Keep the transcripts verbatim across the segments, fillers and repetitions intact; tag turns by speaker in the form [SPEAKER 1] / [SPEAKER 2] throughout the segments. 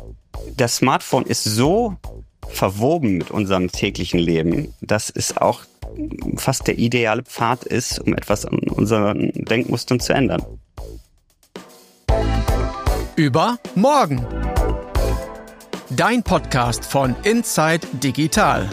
[SPEAKER 1] Das Smartphone ist so verwoben mit unserem täglichen Leben, dass es auch fast der ideale Pfad ist, um etwas an unseren Denkmustern zu ändern.
[SPEAKER 2] Über morgen. Dein Podcast von Inside Digital.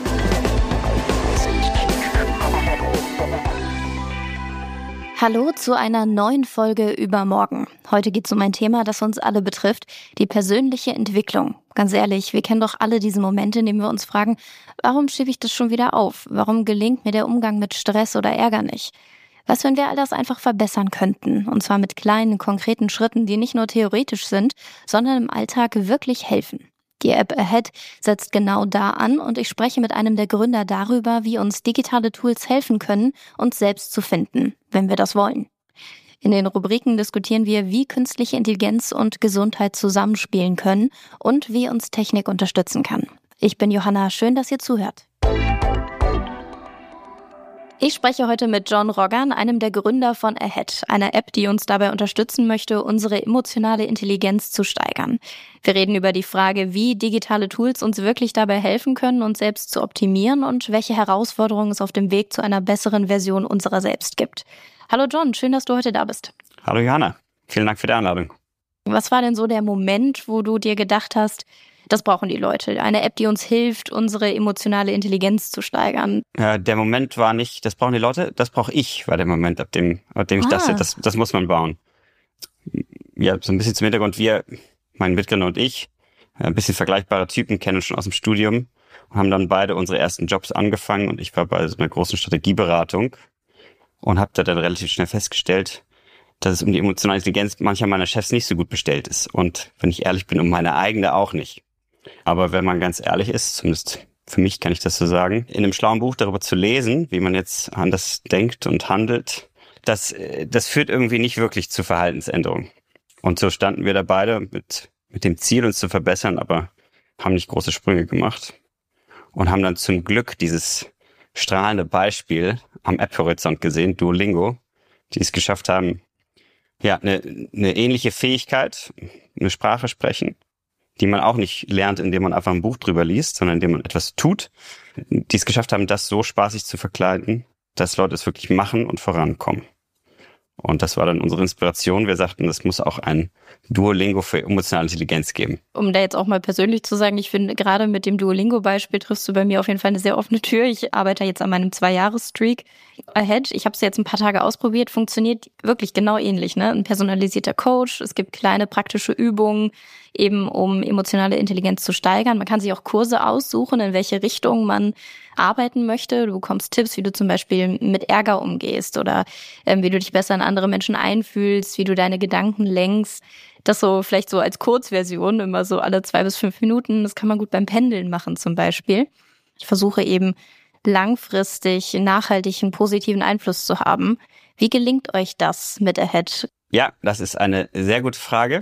[SPEAKER 3] Hallo zu einer neuen Folge über morgen. Heute geht es um ein Thema, das uns alle betrifft, die persönliche Entwicklung. Ganz ehrlich, wir kennen doch alle diese Momente, in denen wir uns fragen, warum schiebe ich das schon wieder auf? Warum gelingt mir der Umgang mit Stress oder Ärger nicht? Was, wenn wir all das einfach verbessern könnten? Und zwar mit kleinen, konkreten Schritten, die nicht nur theoretisch sind, sondern im Alltag wirklich helfen. Die App Ahead setzt genau da an und ich spreche mit einem der Gründer darüber, wie uns digitale Tools helfen können, uns selbst zu finden, wenn wir das wollen. In den Rubriken diskutieren wir, wie künstliche Intelligenz und Gesundheit zusammenspielen können und wie uns Technik unterstützen kann. Ich bin Johanna, schön, dass ihr zuhört. Ich spreche heute mit John Roggan, einem der Gründer von Ahead, einer App, die uns dabei unterstützen möchte, unsere emotionale Intelligenz zu steigern. Wir reden über die Frage, wie digitale Tools uns wirklich dabei helfen können, uns selbst zu optimieren und welche Herausforderungen es auf dem Weg zu einer besseren Version unserer selbst gibt. Hallo John, schön, dass du heute da bist.
[SPEAKER 1] Hallo Johanna, vielen Dank für die Einladung.
[SPEAKER 3] Was war denn so der Moment, wo du dir gedacht hast, das brauchen die Leute. Eine App, die uns hilft, unsere emotionale Intelligenz zu steigern.
[SPEAKER 1] Ja, der Moment war nicht, das brauchen die Leute, das brauche ich, war der Moment, ab dem, ab dem ich ah. dachte, das, das muss man bauen. Ja, so ein bisschen zum Hintergrund, wir, mein Mitgründer und ich, ein bisschen vergleichbare Typen, kennen uns schon aus dem Studium und haben dann beide unsere ersten Jobs angefangen und ich war bei so einer großen Strategieberatung und habe da dann relativ schnell festgestellt, dass es um die emotionale Intelligenz mancher meiner Chefs nicht so gut bestellt ist. Und wenn ich ehrlich bin, um meine eigene auch nicht. Aber wenn man ganz ehrlich ist, zumindest für mich kann ich das so sagen, in einem schlauen Buch darüber zu lesen, wie man jetzt anders denkt und handelt, das, das führt irgendwie nicht wirklich zu Verhaltensänderungen. Und so standen wir da beide mit, mit dem Ziel, uns zu verbessern, aber haben nicht große Sprünge gemacht und haben dann zum Glück dieses strahlende Beispiel am App-Horizont gesehen, Duolingo, die es geschafft haben, ja, eine, eine ähnliche Fähigkeit, eine Sprache sprechen, die man auch nicht lernt, indem man einfach ein Buch drüber liest, sondern indem man etwas tut, die es geschafft haben, das so spaßig zu verkleiden, dass Leute es wirklich machen und vorankommen. Und das war dann unsere Inspiration. Wir sagten, es muss auch ein Duolingo für emotionale Intelligenz geben.
[SPEAKER 3] Um da jetzt auch mal persönlich zu sagen, ich finde, gerade mit dem Duolingo-Beispiel triffst du bei mir auf jeden Fall eine sehr offene Tür. Ich arbeite jetzt an meinem Zwei-Jahres-Streak Ahead. Ich habe es jetzt ein paar Tage ausprobiert, funktioniert wirklich genau ähnlich, ne? Ein personalisierter Coach, es gibt kleine praktische Übungen, eben um emotionale Intelligenz zu steigern. Man kann sich auch Kurse aussuchen, in welche Richtung man arbeiten möchte. Du bekommst Tipps, wie du zum Beispiel mit Ärger umgehst oder ähm, wie du dich besser in andere Menschen einfühlst, wie du deine Gedanken lenkst. Das so vielleicht so als Kurzversion, immer so alle zwei bis fünf Minuten. Das kann man gut beim Pendeln machen zum Beispiel. Ich versuche eben langfristig, nachhaltig einen positiven Einfluss zu haben. Wie gelingt euch das mit Ahead?
[SPEAKER 1] Ja, das ist eine sehr gute Frage.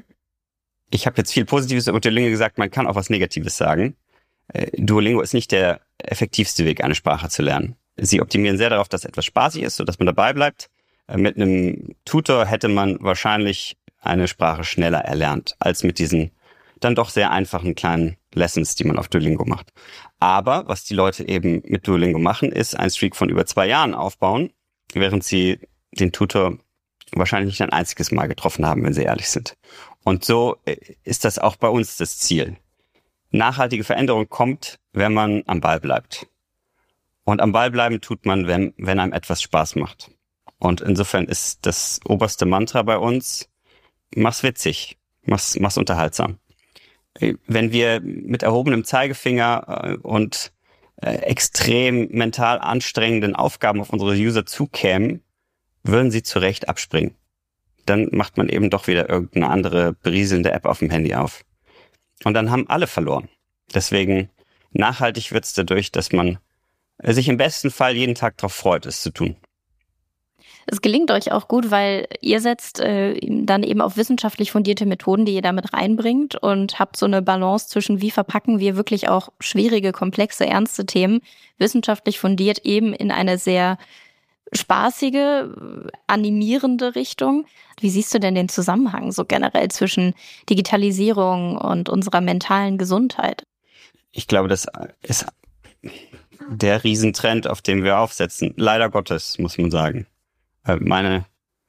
[SPEAKER 1] Ich habe jetzt viel Positives über Duolingo gesagt, man kann auch was Negatives sagen. Duolingo ist nicht der effektivste Weg, eine Sprache zu lernen. Sie optimieren sehr darauf, dass etwas spaßig ist, sodass man dabei bleibt. Mit einem Tutor hätte man wahrscheinlich eine Sprache schneller erlernt, als mit diesen dann doch sehr einfachen kleinen Lessons, die man auf Duolingo macht. Aber was die Leute eben mit Duolingo machen, ist einen Streak von über zwei Jahren aufbauen, während sie den Tutor wahrscheinlich nicht ein einziges Mal getroffen haben, wenn sie ehrlich sind. Und so ist das auch bei uns das Ziel. Nachhaltige Veränderung kommt, wenn man am Ball bleibt. Und am Ball bleiben tut man, wenn, wenn einem etwas Spaß macht. Und insofern ist das oberste Mantra bei uns, mach's witzig, mach's, mach's unterhaltsam. Wenn wir mit erhobenem Zeigefinger und extrem mental anstrengenden Aufgaben auf unsere User zukämen, würden sie zu Recht abspringen. Dann macht man eben doch wieder irgendeine andere berieselnde App auf dem Handy auf. Und dann haben alle verloren. Deswegen nachhaltig wird's dadurch, dass man sich im besten Fall jeden Tag darauf freut, es zu tun.
[SPEAKER 3] Es gelingt euch auch gut, weil ihr setzt äh, dann eben auf wissenschaftlich fundierte Methoden, die ihr damit reinbringt und habt so eine Balance zwischen, wie verpacken wir wirklich auch schwierige, komplexe, ernste Themen wissenschaftlich fundiert eben in eine sehr spaßige, animierende Richtung. Wie siehst du denn den Zusammenhang so generell zwischen Digitalisierung und unserer mentalen Gesundheit?
[SPEAKER 1] Ich glaube, das ist der Riesentrend, auf den wir aufsetzen. Leider Gottes, muss man sagen. Meine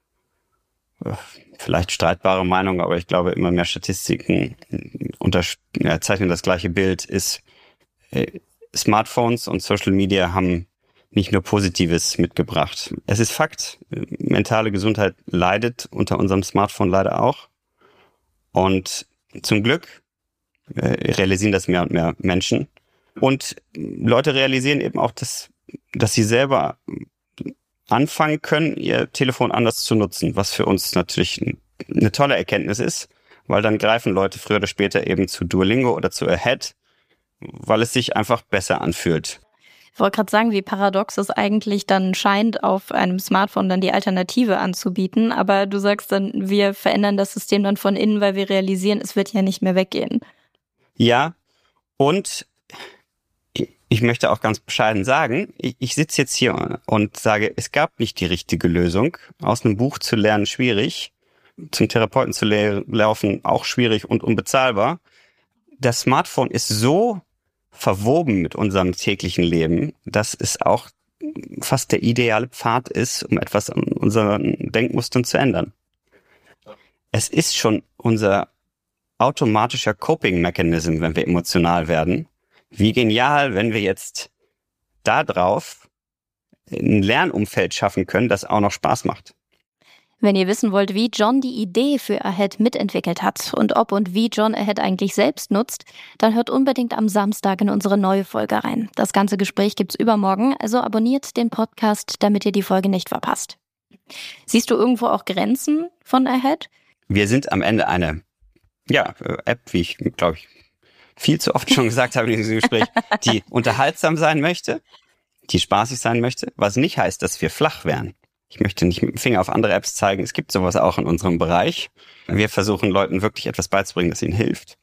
[SPEAKER 1] vielleicht streitbare Meinung, aber ich glaube, immer mehr Statistiken untersch- ja, zeichnen das gleiche Bild, ist, äh, Smartphones und Social Media haben nicht nur Positives mitgebracht. Es ist Fakt, mentale Gesundheit leidet unter unserem Smartphone leider auch. Und zum Glück äh, realisieren das mehr und mehr Menschen. Und Leute realisieren eben auch, dass, dass sie selber anfangen können, ihr Telefon anders zu nutzen, was für uns natürlich eine tolle Erkenntnis ist, weil dann greifen Leute früher oder später eben zu Duolingo oder zu Ahead, weil es sich einfach besser anfühlt.
[SPEAKER 3] Ich wollte gerade sagen, wie paradox es eigentlich dann scheint, auf einem Smartphone dann die Alternative anzubieten. Aber du sagst dann, wir verändern das System dann von innen, weil wir realisieren, es wird ja nicht mehr weggehen.
[SPEAKER 1] Ja, und ich möchte auch ganz bescheiden sagen, ich, ich sitze jetzt hier und sage, es gab nicht die richtige Lösung. Aus einem Buch zu lernen, schwierig. Zum Therapeuten zu le- laufen, auch schwierig und unbezahlbar. Das Smartphone ist so verwoben mit unserem täglichen Leben, dass es auch fast der ideale Pfad ist, um etwas an unseren Denkmustern zu ändern. Es ist schon unser automatischer Coping-Mechanism, wenn wir emotional werden. Wie genial, wenn wir jetzt da drauf ein Lernumfeld schaffen können, das auch noch Spaß macht.
[SPEAKER 3] Wenn ihr wissen wollt, wie John die Idee für Ahead mitentwickelt hat und ob und wie John Ahead eigentlich selbst nutzt, dann hört unbedingt am Samstag in unsere neue Folge rein. Das ganze Gespräch gibt's übermorgen, also abonniert den Podcast, damit ihr die Folge nicht verpasst. Siehst du irgendwo auch Grenzen von Ahead?
[SPEAKER 1] Wir sind am Ende eine ja, App, wie ich, glaube ich, viel zu oft schon gesagt habe in diesem Gespräch, die unterhaltsam sein möchte, die spaßig sein möchte, was nicht heißt, dass wir flach wären. Ich möchte nicht mit dem Finger auf andere Apps zeigen. Es gibt sowas auch in unserem Bereich. Wir versuchen Leuten wirklich etwas beizubringen, das ihnen hilft.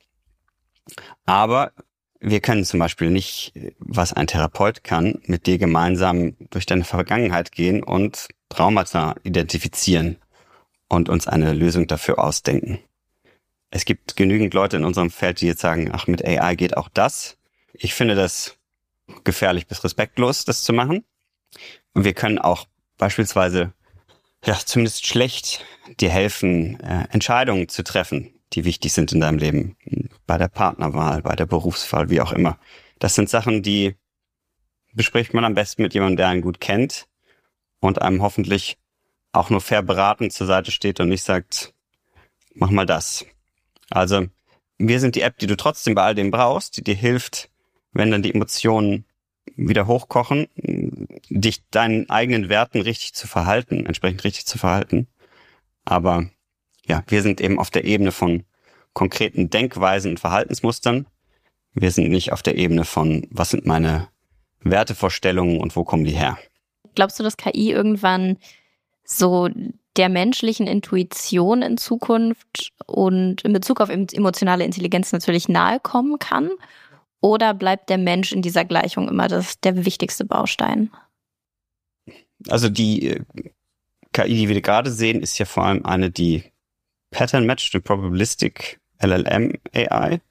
[SPEAKER 1] Aber wir können zum Beispiel nicht, was ein Therapeut kann, mit dir gemeinsam durch deine Vergangenheit gehen und Traumata identifizieren und uns eine Lösung dafür ausdenken. Es gibt genügend Leute in unserem Feld, die jetzt sagen, ach, mit A I geht auch das. Ich finde das gefährlich bis respektlos, das zu machen. Und wir können auch beispielsweise, ja, zumindest schlecht dir helfen, äh, Entscheidungen zu treffen, die wichtig sind in deinem Leben. Bei der Partnerwahl, bei der Berufswahl, wie auch immer. Das sind Sachen, die bespricht man am besten mit jemandem, der einen gut kennt und einem hoffentlich auch nur fair beratend zur Seite steht und nicht sagt, mach mal das. Also, wir sind die App, die du trotzdem bei all dem brauchst, die dir hilft, wenn dann die Emotionen wieder hochkochen, dich deinen eigenen Werten richtig zu verhalten, entsprechend richtig zu verhalten. Aber ja, wir sind eben auf der Ebene von konkreten Denkweisen und Verhaltensmustern. Wir sind nicht auf der Ebene von, was sind meine Wertevorstellungen und wo kommen die her?
[SPEAKER 3] Glaubst du, dass K I irgendwann so der menschlichen Intuition in Zukunft und in Bezug auf emotionale Intelligenz natürlich nahe kommen kann? Oder bleibt der Mensch in dieser Gleichung immer das, der wichtigste Baustein?
[SPEAKER 1] Also die K I, die wir gerade sehen, ist ja vor allem eine, die Pattern Matched und Probabilistic L L M A I.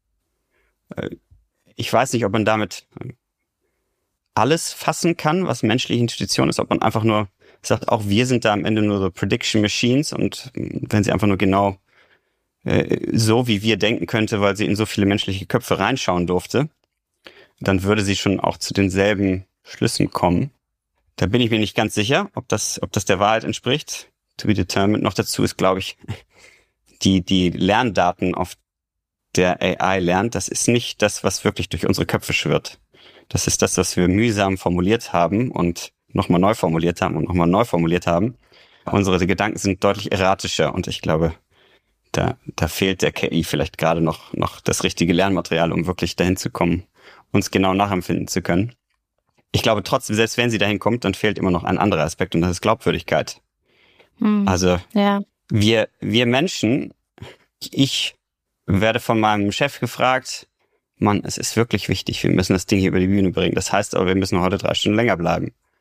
[SPEAKER 1] Ich weiß nicht, ob man damit alles fassen kann, was menschliche Intuition ist, ob man einfach nur sagt, auch wir sind da am Ende nur so Prediction Machines und wenn sie einfach nur genau so wie wir denken könnte, weil sie in so viele menschliche Köpfe reinschauen durfte, dann würde sie schon auch zu denselben Schlüssen kommen. Da bin ich mir nicht ganz sicher, ob das, ob das der Wahrheit entspricht. To be determined. Noch dazu ist, glaube ich, die, die Lerndaten, auf der A I lernt, das ist nicht das, was wirklich durch unsere Köpfe schwirrt. Das ist das, was wir mühsam formuliert haben und nochmal neu formuliert haben und nochmal neu formuliert haben. Unsere Gedanken sind deutlich erratischer und ich glaube, Da, da fehlt der K I vielleicht gerade noch, noch das richtige Lernmaterial, um wirklich dahin zu kommen, uns genau nachempfinden zu können. Ich glaube trotzdem, selbst wenn sie dahin kommt, dann fehlt immer noch ein anderer Aspekt und das ist Glaubwürdigkeit. Hm. Also ja. wir, wir Menschen, ich werde von meinem Chef gefragt, Mann, es ist wirklich wichtig, wir müssen das Ding hier über die Bühne bringen. Das heißt aber, wir müssen heute drei Stunden länger bleiben.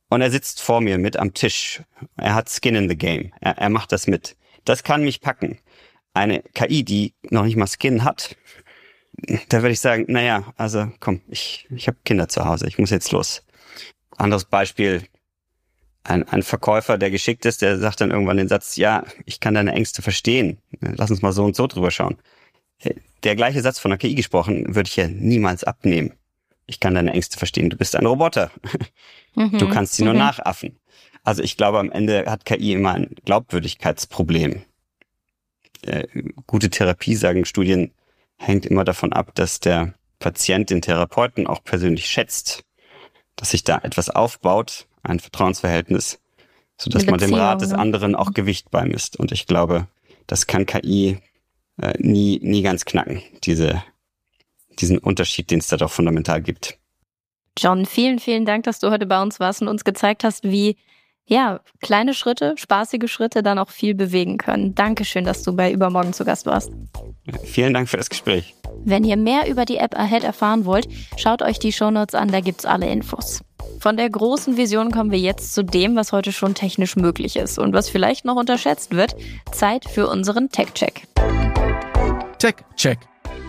[SPEAKER 1] und er sitzt vor mir mit am Tisch. Er hat Skin in the Game. Er, er macht das mit. Das kann mich packen. Eine K I, die noch nicht mal Skin hat, da würde ich sagen, naja, also komm, ich, ich habe Kinder zu Hause, ich muss jetzt los. Anderes Beispiel, ein, ein Verkäufer, der geschickt ist, der sagt dann irgendwann den Satz, ja, ich kann deine Ängste verstehen, lass uns mal so und so drüber schauen. Der gleiche Satz von der K I gesprochen, würde ich ja niemals abnehmen. Ich kann deine Ängste verstehen, du bist ein Roboter. Mhm. Du kannst sie nur mhm. nachaffen. Also ich glaube, am Ende hat K I immer ein Glaubwürdigkeitsproblem. Äh, gute Therapie, sagen Studien, hängt immer davon ab, dass der Patient den Therapeuten auch persönlich schätzt, dass sich da etwas aufbaut, ein Vertrauensverhältnis, sodass man dem Rat des anderen auch Gewicht beimisst. Und ich glaube, das kann K I äh, nie nie ganz knacken, diese diesen Unterschied, den es da doch fundamental gibt.
[SPEAKER 3] John, vielen, vielen Dank, dass du heute bei uns warst und uns gezeigt hast, wie ja kleine Schritte, spaßige Schritte dann auch viel bewegen können. Dankeschön, dass du bei Übermorgen zu Gast warst.
[SPEAKER 1] Vielen Dank für das Gespräch.
[SPEAKER 3] Wenn ihr mehr über die App Ahead erfahren wollt, schaut euch die Shownotes an, da gibt's alle Infos. Von der großen Vision kommen wir jetzt zu dem, was heute schon technisch möglich ist und was vielleicht noch unterschätzt wird. Zeit für unseren Tech-Check.
[SPEAKER 2] Tech-Check.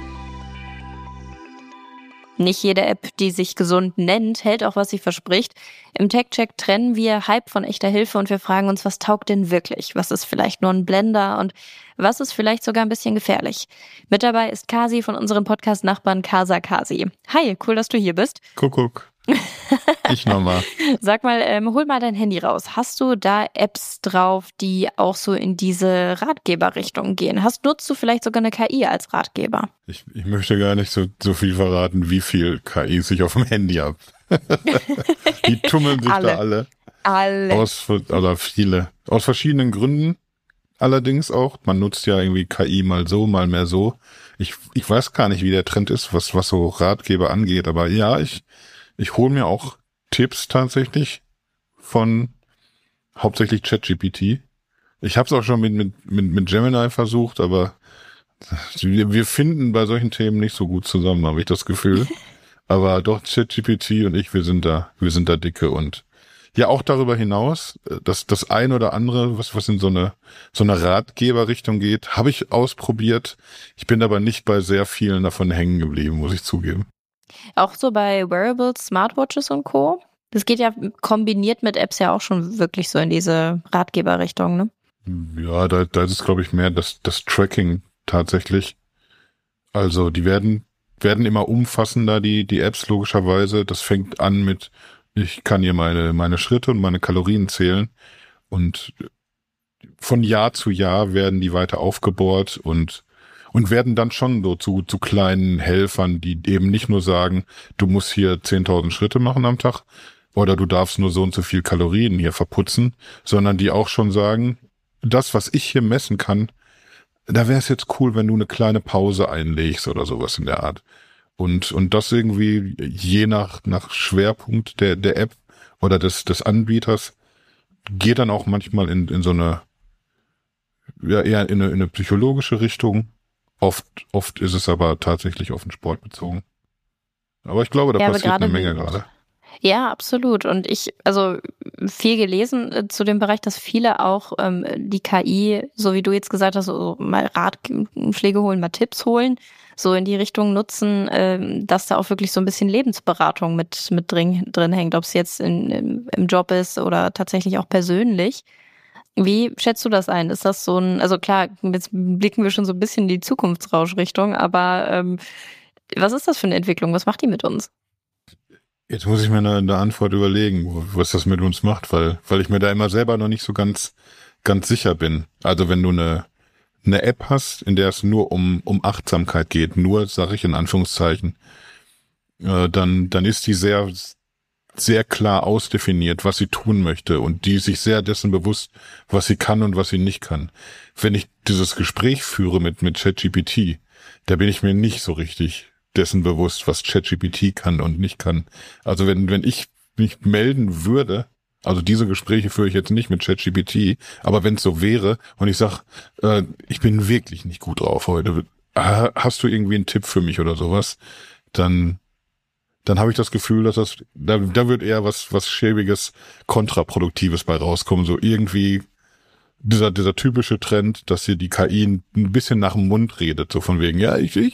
[SPEAKER 3] Nicht jede App, die sich gesund nennt, hält auch, was sie verspricht. Im Tech-Check trennen wir Hype von echter Hilfe und wir fragen uns, was taugt denn wirklich? Was ist vielleicht nur ein Blender und was ist vielleicht sogar ein bisschen gefährlich? Mit dabei ist Kasi von unserem Podcast-Nachbarn Casa Kasi. Hi, cool, dass du hier bist.
[SPEAKER 4] Kuckuck. Ich nochmal.
[SPEAKER 3] Sag mal, ähm, hol mal dein Handy raus. Hast du da Apps drauf, die auch so in diese Ratgeberrichtung gehen? Hast, nutzt du vielleicht sogar eine K I als Ratgeber?
[SPEAKER 4] Ich, ich möchte gar nicht so, so viel verraten, wie viel K Is ich auf dem Handy habe. Die tummeln sich alle. da alle.
[SPEAKER 3] Alle.
[SPEAKER 4] Aus, oder viele. Aus verschiedenen Gründen. Allerdings auch. Man nutzt ja irgendwie K I mal so, mal mehr so. Ich, ich weiß gar nicht, wie der Trend ist, was, was so Ratgeber angeht. Aber ja, ich, ich hole mir auch Tipps tatsächlich von hauptsächlich ChatGPT. Ich habe es auch schon mit, mit, mit, mit Gemini versucht, aber wir, wir finden bei solchen Themen nicht so gut zusammen, habe ich das Gefühl. Aber doch ChatGPT und ich, wir sind da, wir sind da dicke und ja, auch darüber hinaus, dass das ein oder andere, was, was in so eine, so eine Ratgeberrichtung geht, habe ich ausprobiert. Ich bin aber nicht bei sehr vielen davon hängen geblieben, muss ich zugeben.
[SPEAKER 3] Auch so bei Wearables, Smartwatches und Co. Das geht ja kombiniert mit Apps ja auch schon wirklich so in diese Ratgeberrichtung, ne?
[SPEAKER 4] Ja, da, da ist es, glaube ich, mehr das, das Tracking tatsächlich. Also, die werden, werden immer umfassender, die, die Apps logischerweise. Das fängt an mit, ich kann hier meine, meine Schritte und meine Kalorien zählen. Und von Jahr zu Jahr werden die weiter aufgebohrt und Und werden dann schon so zu, zu kleinen Helfern, die eben nicht nur sagen, du musst hier zehntausend Schritte machen am Tag oder du darfst nur so und so viel Kalorien hier verputzen, sondern die auch schon sagen, das, was ich hier messen kann, da wäre es jetzt cool, wenn du eine kleine Pause einlegst oder sowas in der Art. Und, und das irgendwie je nach, nach Schwerpunkt der, der App oder des, des Anbieters geht dann auch manchmal in, in so eine, ja, eher in eine, in eine psychologische Richtung. Oft, oft ist es aber tatsächlich auf den Sport bezogen. Aber ich glaube, da ja, passiert eine Menge gerade.
[SPEAKER 3] Ja, absolut. Und ich, also viel gelesen äh, zu dem Bereich, dass viele auch ähm, die K I, so wie du jetzt gesagt hast, so mal Ratschläge holen, mal Tipps holen, so in die Richtung nutzen, ähm, dass da auch wirklich so ein bisschen Lebensberatung mit mit drin, drin hängt, ob es jetzt in, im, im Job ist oder tatsächlich auch persönlich. Wie schätzt du das ein? Ist das so ein, also klar, jetzt blicken wir schon so ein bisschen in die Zukunftsrauschrichtung, aber ähm, was ist das für eine Entwicklung? Was macht die mit uns?
[SPEAKER 4] Jetzt muss ich mir eine, eine Antwort überlegen, was das mit uns macht, weil weil ich mir da immer selber noch nicht so ganz ganz sicher bin. Also wenn du eine eine App hast, in der es nur um um Achtsamkeit geht, nur, sage ich in Anführungszeichen, äh, dann dann ist die sehr sehr klar ausdefiniert, was sie tun möchte und die sich sehr dessen bewusst, was sie kann und was sie nicht kann. Wenn ich dieses Gespräch führe mit mit ChatGPT, da bin ich mir nicht so richtig dessen bewusst, was ChatGPT kann und nicht kann. Also wenn wenn ich mich melden würde, also diese Gespräche führe ich jetzt nicht mit ChatGPT, aber wenn es so wäre und ich sag, äh, ich bin wirklich nicht gut drauf heute, hast du irgendwie einen Tipp für mich oder sowas, dann dann habe ich das Gefühl, dass das, da, da wird eher was, was Schäbiges, Kontraproduktives bei rauskommen. So irgendwie dieser, dieser typische Trend, dass hier die K I ein bisschen nach dem Mund redet, so von wegen, ja, ich, ich,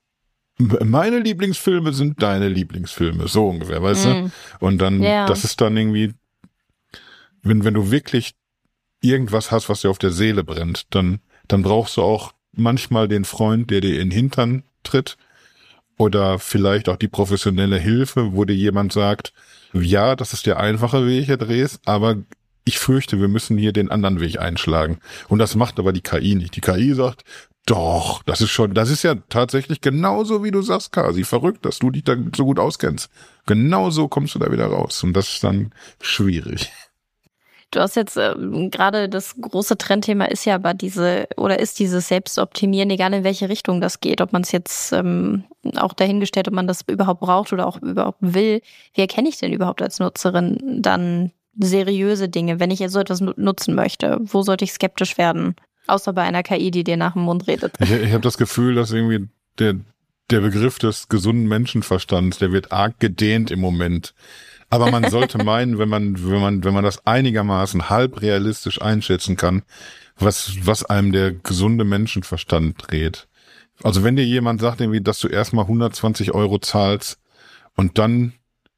[SPEAKER 4] meine Lieblingsfilme sind deine Lieblingsfilme, so ungefähr, weißt mm. du? Und dann, yeah. das ist dann irgendwie, wenn, wenn du wirklich irgendwas hast, was dir auf der Seele brennt, dann, dann brauchst du auch manchmal den Freund, der dir in den Hintern tritt, oder vielleicht auch die professionelle Hilfe, wo dir jemand sagt, ja, das ist der einfache Weg, Herr Drees, aber ich fürchte, wir müssen hier den anderen Weg einschlagen. Und das macht aber die K I nicht. Die K I sagt, doch, das ist schon, das ist ja tatsächlich genauso, wie du sagst, Kasi. Verrückt, dass du dich da so gut auskennst. Genauso kommst du da wieder raus. Und das ist dann schwierig.
[SPEAKER 3] Du hast jetzt äh, gerade das große Trendthema ist ja aber diese, oder ist dieses Selbstoptimieren, egal in welche Richtung das geht, ob man es jetzt ähm, auch dahingestellt, ob man das überhaupt braucht oder auch überhaupt will. Wie erkenne ich denn überhaupt als Nutzerin dann seriöse Dinge, wenn ich so etwas nutzen möchte? Wo sollte ich skeptisch werden? Außer bei einer K I, die dir nach dem Mund redet.
[SPEAKER 4] Ich, ich habe das Gefühl, dass irgendwie der, der Begriff des gesunden Menschenverstands, der wird arg gedehnt im Moment. Aber man sollte meinen, wenn man, wenn man, wenn man das einigermaßen halb realistisch einschätzen kann, was, was einem der gesunde Menschenverstand dreht. Also wenn dir jemand sagt, irgendwie, dass du erstmal hundertzwanzig Euro zahlst und dann,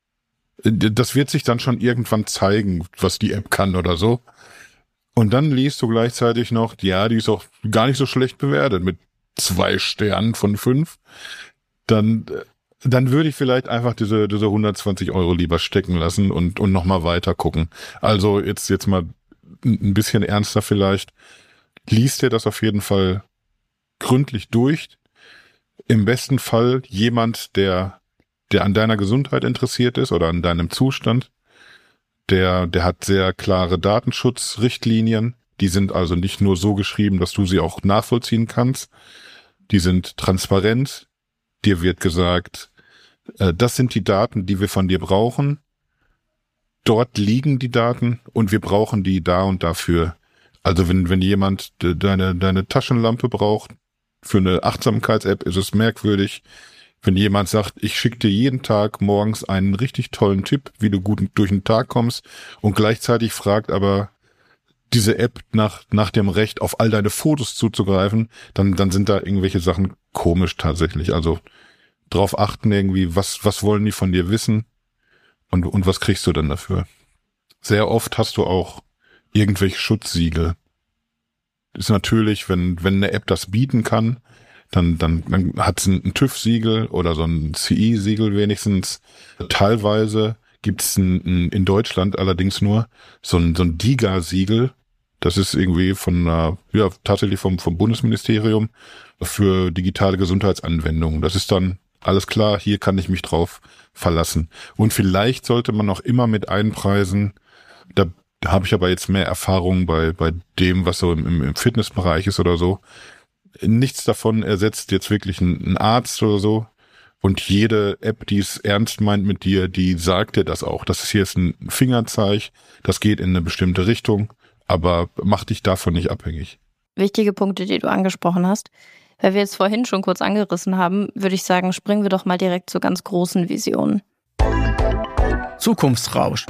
[SPEAKER 4] das wird sich dann schon irgendwann zeigen, was die App kann oder so. Und dann liest du gleichzeitig noch, ja, die ist auch gar nicht so schlecht bewertet mit zwei Sternen von fünf. Dann, dann würde ich vielleicht einfach diese, diese hundertzwanzig Euro lieber stecken lassen und, und nochmal weiter gucken. Also jetzt, jetzt mal ein bisschen ernster vielleicht. Liest dir das auf jeden Fall gründlich durch. Im besten Fall jemand, der, der an deiner Gesundheit interessiert ist oder an deinem Zustand. Der, der hat sehr klare Datenschutzrichtlinien. Die sind also nicht nur so geschrieben, dass du sie auch nachvollziehen kannst. Die sind transparent. Dir wird gesagt, äh, das sind die Daten, die wir von dir brauchen. Dort liegen die Daten und wir brauchen die da und dafür. Also wenn, wenn jemand deine, deine Taschenlampe braucht für eine Achtsamkeits-App, ist es merkwürdig. Wenn jemand sagt, ich schicke dir jeden Tag morgens einen richtig tollen Tipp, wie du gut durch den Tag kommst und gleichzeitig fragt aber diese App nach nach dem Recht, auf all deine Fotos zuzugreifen, dann dann sind da irgendwelche Sachen komisch tatsächlich. Also drauf achten irgendwie, was was wollen die von dir wissen und und was kriegst du dann dafür? Sehr oft hast du auch irgendwelche Schutzsiegel. Ist natürlich, wenn wenn eine App das bieten kann, Dann, dann, dann hat es ein, ein TÜV-Siegel oder so ein C I-Siegel wenigstens. Teilweise gibt es in Deutschland allerdings nur so ein, so ein DIGA-Siegel. Das ist irgendwie von einer, ja, tatsächlich vom, vom Bundesministerium für digitale Gesundheitsanwendungen. Das ist dann alles klar, hier kann ich mich drauf verlassen. Und vielleicht sollte man auch immer mit einpreisen, da, da habe ich aber jetzt mehr Erfahrung bei, bei dem, was so im, im Fitnessbereich ist oder so. Nichts davon ersetzt jetzt wirklich einen Arzt oder so. Und jede App, die es ernst meint mit dir, die sagt dir das auch. Das ist hier jetzt ein Fingerzeig, das geht in eine bestimmte Richtung, aber mach dich davon nicht abhängig.
[SPEAKER 3] Wichtige Punkte, die du angesprochen hast. Weil wir jetzt vorhin schon kurz angerissen haben, würde ich sagen, springen wir doch mal direkt zur ganz großen Vision.
[SPEAKER 2] Zukunftsrausch.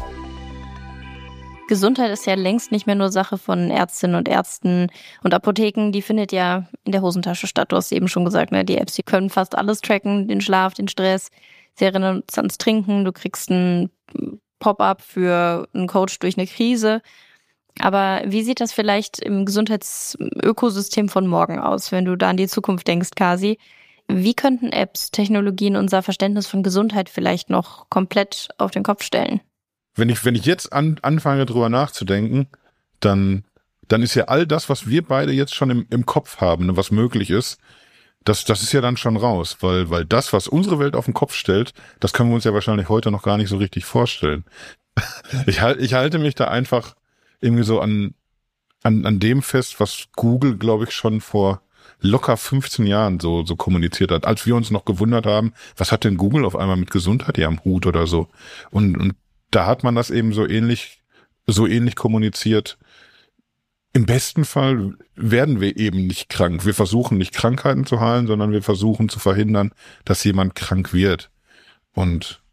[SPEAKER 3] Gesundheit ist ja längst nicht mehr nur Sache von Ärztinnen und Ärzten und Apotheken, die findet ja in der Hosentasche statt. Du hast eben schon gesagt, ne, die Apps, die können fast alles tracken, den Schlaf, den Stress. Sie erinnern uns ans Trinken, du kriegst ein Pop-up für einen Coach durch eine Krise. Aber wie sieht das vielleicht im Gesundheitsökosystem von morgen aus, wenn du da an die Zukunft denkst, Kasi? Wie könnten Apps, Technologien unser Verständnis von Gesundheit vielleicht noch komplett auf den Kopf stellen?
[SPEAKER 4] Wenn ich, wenn ich jetzt an, anfange, drüber nachzudenken, dann, dann ist ja all das, was wir beide jetzt schon im, im Kopf haben, ne, was möglich ist, das, das ist ja dann schon raus, weil, weil das, was unsere Welt auf den Kopf stellt, das können wir uns ja wahrscheinlich heute noch gar nicht so richtig vorstellen. Ich halte, ich halte mich da einfach irgendwie so an, an, an dem fest, was Google, glaube ich, schon vor locker fünfzehn Jahren so, so kommuniziert hat, als wir uns noch gewundert haben, was hat denn Google auf einmal mit Gesundheit hier am Hut oder so? Und, und da hat man das eben so ähnlich, so ähnlich kommuniziert. Im besten Fall werden wir eben nicht krank. Wir versuchen nicht Krankheiten zu heilen, sondern wir versuchen zu verhindern, dass jemand krank wird. Und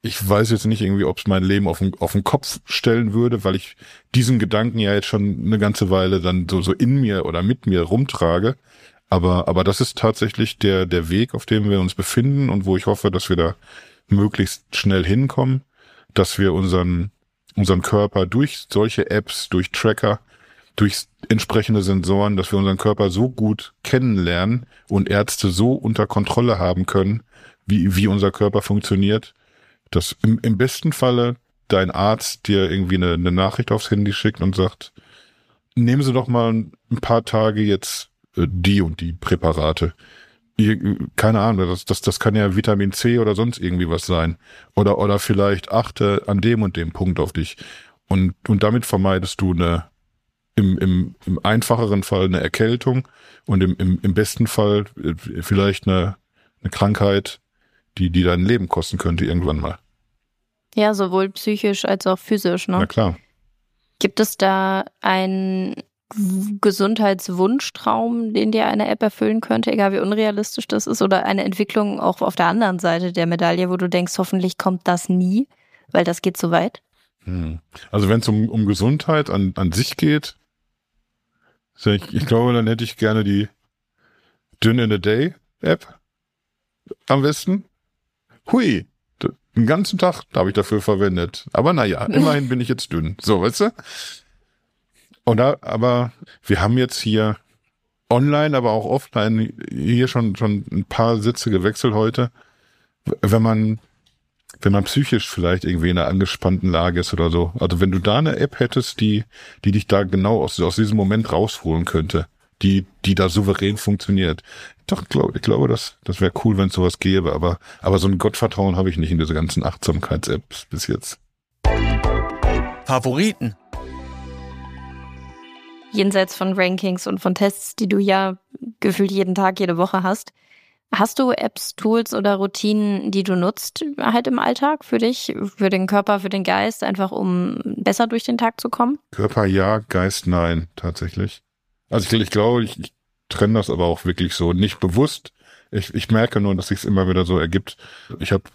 [SPEAKER 4] ich weiß jetzt nicht irgendwie, ob es mein Leben auf den, auf den Kopf stellen würde, weil ich diesen Gedanken ja jetzt schon eine ganze Weile dann so, so in mir oder mit mir rumtrage. Aber, aber das ist tatsächlich der, der Weg, auf dem wir uns befinden und wo ich hoffe, dass wir da möglichst schnell hinkommen, dass wir unseren, unseren Körper durch solche Apps, durch Tracker, durch entsprechende Sensoren, dass wir unseren Körper so gut kennenlernen und Ärzte so unter Kontrolle haben können, wie, wie unser Körper funktioniert, dass im, im besten Falle dein Arzt dir irgendwie eine, eine Nachricht aufs Handy schickt und sagt, nehmen Sie doch mal ein paar Tage jetzt äh, die und die Präparate. Ihr, keine Ahnung, das, das, das kann ja Vitamin C oder sonst irgendwie was sein. Oder, oder vielleicht achte an dem und dem Punkt auf dich. Und, und damit vermeidest du eine, im, im, im einfacheren Fall eine Erkältung und im, im, im besten Fall äh, vielleicht eine, eine Krankheit, die, die dein Leben kosten könnte irgendwann mal.
[SPEAKER 3] Ja, sowohl psychisch als auch physisch, ne?
[SPEAKER 4] Na klar.
[SPEAKER 3] Gibt es da einen Gesundheitswunschtraum, den dir eine App erfüllen könnte, egal wie unrealistisch das ist, oder eine Entwicklung auch auf der anderen Seite der Medaille, wo du denkst, hoffentlich kommt das nie, weil das geht so weit?
[SPEAKER 4] Hm. Also wenn es um, um Gesundheit an, an sich geht, ich, ich glaube, dann hätte ich gerne die Dünn in a Day App am besten. Hui, den ganzen Tag habe ich dafür verwendet. Aber naja, immerhin bin ich jetzt dünn. So, weißt du? Und da, aber wir haben jetzt hier online, aber auch offline hier schon, schon ein paar Sitze gewechselt heute. Wenn man, wenn man psychisch vielleicht irgendwie in einer angespannten Lage ist oder so. Also wenn du da eine App hättest, die, die dich da genau aus, aus diesem Moment rausholen könnte, die, die da souverän funktioniert. Doch, glaub, ich glaube, das, das wäre cool, wenn es sowas gäbe, aber, aber so ein Gottvertrauen habe ich nicht in diese ganzen Achtsamkeits-Apps bis jetzt.
[SPEAKER 2] Favoriten.
[SPEAKER 3] Jenseits von Rankings und von Tests, die du ja gefühlt jeden Tag, jede Woche hast, hast du Apps, Tools oder Routinen, die du nutzt halt im Alltag für dich, für den Körper, für den Geist, einfach um besser durch den Tag zu kommen?
[SPEAKER 4] Körper ja, Geist nein, tatsächlich. Also ich, ich glaube, ich, ich trenne das aber auch wirklich so, nicht bewusst. Ich, ich merke nur, dass sich es immer wieder so ergibt. Ich habe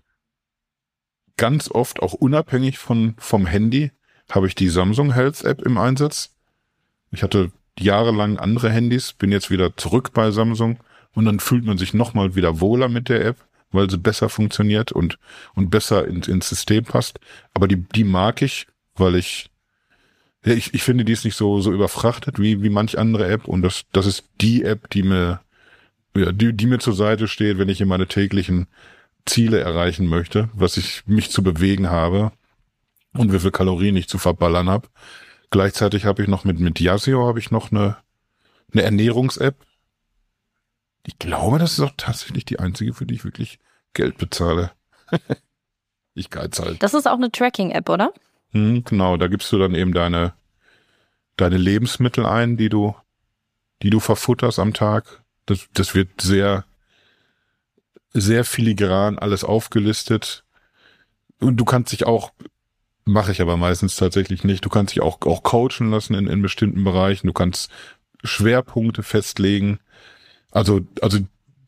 [SPEAKER 4] ganz oft, auch unabhängig von vom Handy, habe ich die Samsung Health App im Einsatz. Ich hatte jahrelang andere Handys, bin jetzt wieder zurück bei Samsung und dann fühlt man sich nochmal wieder wohler mit der App, weil sie besser funktioniert und und besser in, ins System passt. Aber die die mag ich, weil ich ja, ich, ich finde, die ist nicht so so überfrachtet wie wie manch andere App und das das ist die App, die mir ja, die die mir zur Seite steht, wenn ich in meine täglichen Ziele erreichen möchte, was ich mich zu bewegen habe und wie viel Kalorien ich zu verballern habe. Gleichzeitig habe ich noch mit mit Yazio habe ich noch eine eine Ernährungs-App. Ich glaube, das ist auch tatsächlich die einzige, für die ich wirklich Geld bezahle. Ich geiz halt.
[SPEAKER 3] Das ist auch eine Tracking-App, oder?
[SPEAKER 4] Hm, genau, da gibst du dann eben deine deine Lebensmittel ein, die du die du verfutterst am Tag. Das das wird sehr sehr filigran alles aufgelistet. Und du kannst dich auch Mache ich aber meistens tatsächlich nicht. Du kannst dich auch auch coachen lassen in, in bestimmten Bereichen. Du kannst Schwerpunkte festlegen. Also also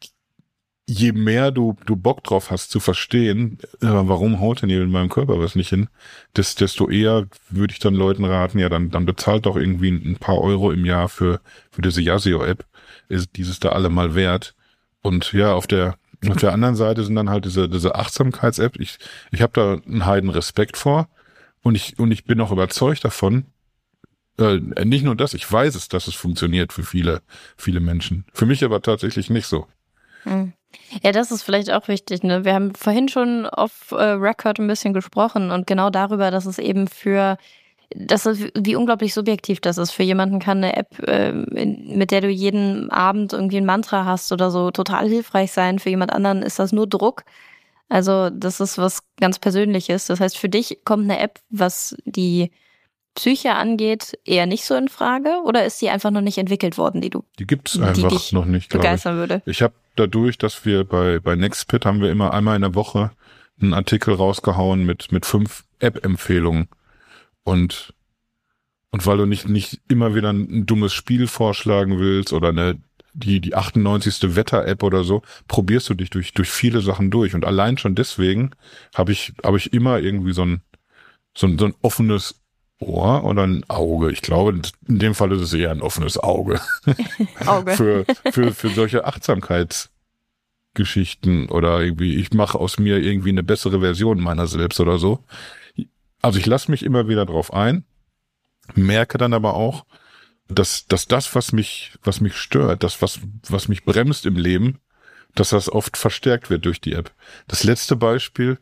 [SPEAKER 4] je mehr du du Bock drauf hast zu verstehen, äh, warum haut denn hier in meinem Körper was nicht hin, des, desto eher würde ich dann Leuten raten, ja dann dann bezahlt doch irgendwie ein paar Euro im Jahr für für diese Yazio-App. Ist dieses da allemal wert. Und ja, auf der auf der anderen Seite sind dann halt diese diese Achtsamkeits-App. Ich ich habe da einen heiden Respekt vor. Und ich, und ich bin auch überzeugt davon, äh, nicht nur das, ich weiß es, dass es funktioniert für viele, viele Menschen. Für mich aber tatsächlich nicht so.
[SPEAKER 3] Hm. Ja, das ist vielleicht auch wichtig, ne? Wir haben vorhin schon off äh, Record ein bisschen gesprochen und genau darüber, dass es eben für, dass es, wie unglaublich subjektiv das ist. Für jemanden kann eine App, äh, mit der du jeden Abend irgendwie ein Mantra hast oder so, total hilfreich sein. Für jemand anderen ist das nur Druck. Also das ist was ganz Persönliches. Das heißt, für dich kommt eine App, was die Psyche angeht, eher nicht so in Frage? Oder ist die einfach noch nicht entwickelt worden, die du
[SPEAKER 4] Die gibt's einfach noch nicht, glaube ich.
[SPEAKER 3] Begeistern würde?
[SPEAKER 4] Ich habe dadurch, dass wir bei bei Nextpit haben wir immer einmal in der Woche einen Artikel rausgehauen mit mit fünf App-Empfehlungen. Und und weil du nicht nicht immer wieder ein dummes Spiel vorschlagen willst oder eine die, die achtundneunzigste Wetter-App oder so, probierst du dich durch, durch viele Sachen durch. Und allein schon deswegen habe ich, habe ich immer irgendwie so ein, so ein, so ein offenes Ohr oder ein Auge. Ich glaube, in dem Fall ist es eher ein offenes Auge.
[SPEAKER 3] Auge.
[SPEAKER 4] für, für, für solche Achtsamkeitsgeschichten oder irgendwie, ich mache aus mir irgendwie eine bessere Version meiner selbst oder so. Also ich lasse mich immer wieder drauf ein, merke dann aber auch, dass, dass das, was mich, was mich stört, das, was, was mich bremst im Leben, dass das oft verstärkt wird durch die App. Das letzte Beispiel,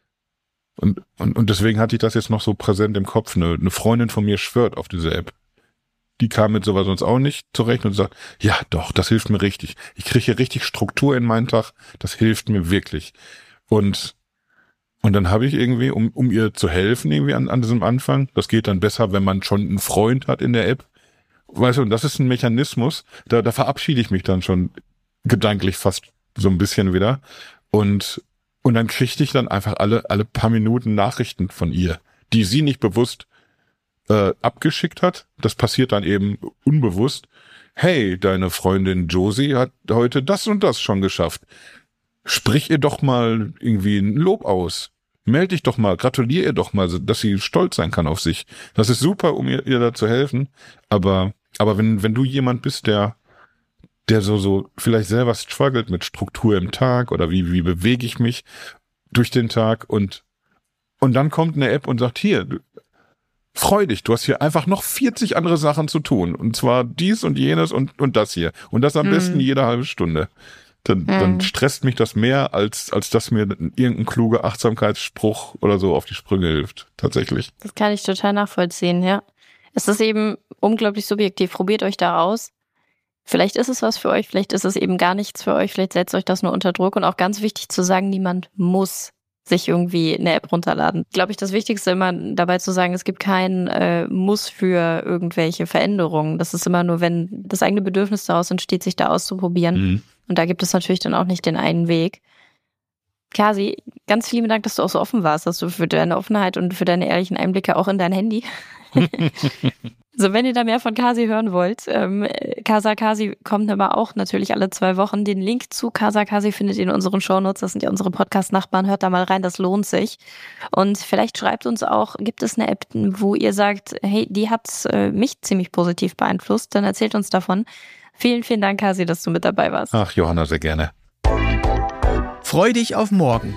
[SPEAKER 4] Und, und, und deswegen hatte ich das jetzt noch so präsent im Kopf. Eine, eine Freundin von mir schwört auf diese App. Die kam mit sowas sonst auch nicht zurecht und sagt, ja doch, das hilft mir richtig. Ich kriege hier richtig Struktur in meinen Tag. Das hilft mir wirklich. Und, und dann habe ich irgendwie, um, um ihr zu helfen irgendwie an, an diesem Anfang, das geht dann besser, wenn man schon einen Freund hat in der App. Weißt du, und das ist ein Mechanismus, da, da verabschiede ich mich dann schon gedanklich fast so ein bisschen wieder. Und Und dann kriegte ich dann einfach alle alle paar Minuten Nachrichten von ihr, die sie nicht bewusst äh, abgeschickt hat. Das passiert dann eben unbewusst. Hey, deine Freundin Josie hat heute das und das schon geschafft. Sprich ihr doch mal irgendwie ein Lob aus. Meld dich doch mal, gratulier ihr doch mal, dass sie stolz sein kann auf sich. Das ist super, um ihr, ihr da zu helfen. Aber aber wenn wenn du jemand bist, der der so, so vielleicht selber struggelt mit Struktur im Tag oder wie, wie bewege ich mich durch den Tag und, und dann kommt eine App und sagt, hier, freu dich, du hast hier einfach noch vierzig andere Sachen zu tun und zwar dies und jenes und, und das hier und das am mm. besten jede halbe Stunde. Dann, mm. dann stresst mich das mehr, als, als dass mir irgendein kluger Achtsamkeitsspruch oder so auf die Sprünge hilft, tatsächlich.
[SPEAKER 3] Das kann ich total nachvollziehen, ja. Es ist eben unglaublich subjektiv, probiert euch da aus. Vielleicht ist es was für euch, vielleicht ist es eben gar nichts für euch, vielleicht setzt euch das nur unter Druck und auch ganz wichtig zu sagen, niemand muss sich irgendwie eine App runterladen. Glaube ich, das Wichtigste immer dabei zu sagen, es gibt kein äh, Muss für irgendwelche Veränderungen. Das ist immer nur, wenn das eigene Bedürfnis daraus entsteht, sich da auszuprobieren. Mhm. Und da gibt es natürlich dann auch nicht den einen Weg. Kasi, ganz vielen Dank, dass du auch so offen warst, dass du für deine Offenheit und für deine ehrlichen Einblicke auch in dein Handy. So, wenn ihr da mehr von Kasi hören wollt, ähm, Casa Kasi kommt aber auch natürlich alle zwei Wochen. Den Link zu Casa Kasi findet ihr in unseren Shownotes. Das sind ja unsere Podcast-Nachbarn. Hört da mal rein, das lohnt sich. Und vielleicht schreibt uns auch, gibt es eine App, wo ihr sagt, hey, die hat äh, mich ziemlich positiv beeinflusst? Dann erzählt uns davon. Vielen, vielen Dank, Kasi, dass du mit dabei warst.
[SPEAKER 4] Ach, Johanna, sehr gerne.
[SPEAKER 2] Freu dich auf morgen.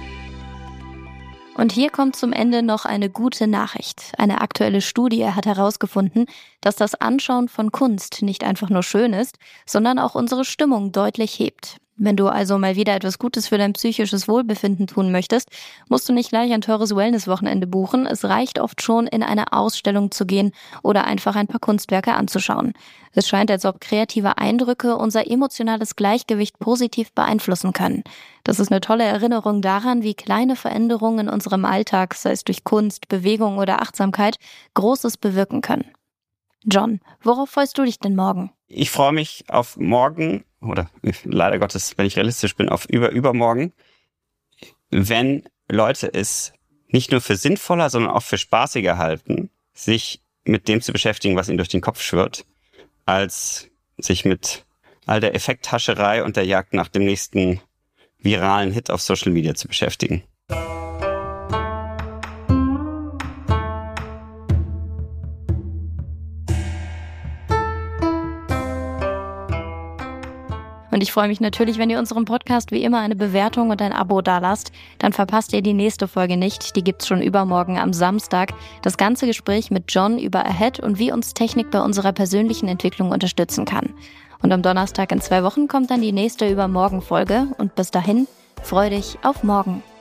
[SPEAKER 3] Und hier kommt zum Ende noch eine gute Nachricht. Eine aktuelle Studie hat herausgefunden, dass das Anschauen von Kunst nicht einfach nur schön ist, sondern auch unsere Stimmung deutlich hebt. Wenn du also mal wieder etwas Gutes für dein psychisches Wohlbefinden tun möchtest, musst du nicht gleich ein teures Wellness-Wochenende buchen. Es reicht oft schon, in eine Ausstellung zu gehen oder einfach ein paar Kunstwerke anzuschauen. Es scheint, als ob kreative Eindrücke unser emotionales Gleichgewicht positiv beeinflussen können. Das ist eine tolle Erinnerung daran, wie kleine Veränderungen in unserem Alltag, sei es durch Kunst, Bewegung oder Achtsamkeit, Großes bewirken können. John, worauf freust du dich denn morgen?
[SPEAKER 1] Ich freue mich auf morgen, oder leider Gottes, wenn ich realistisch bin, auf über übermorgen, wenn Leute es nicht nur für sinnvoller, sondern auch für spaßiger halten, sich mit dem zu beschäftigen, was ihnen durch den Kopf schwirrt, als sich mit all der Effekthascherei und der Jagd nach dem nächsten viralen Hit auf Social Media zu beschäftigen.
[SPEAKER 3] Und ich freue mich natürlich, wenn ihr unserem Podcast wie immer eine Bewertung und ein Abo dalasst. Dann verpasst ihr die nächste Folge nicht. Die gibt's schon übermorgen am Samstag. Das ganze Gespräch mit John über Ahead und wie uns Technik bei unserer persönlichen Entwicklung unterstützen kann. Und am Donnerstag in zwei Wochen kommt dann die nächste Übermorgen-Folge. Und bis dahin, freu dich auf morgen.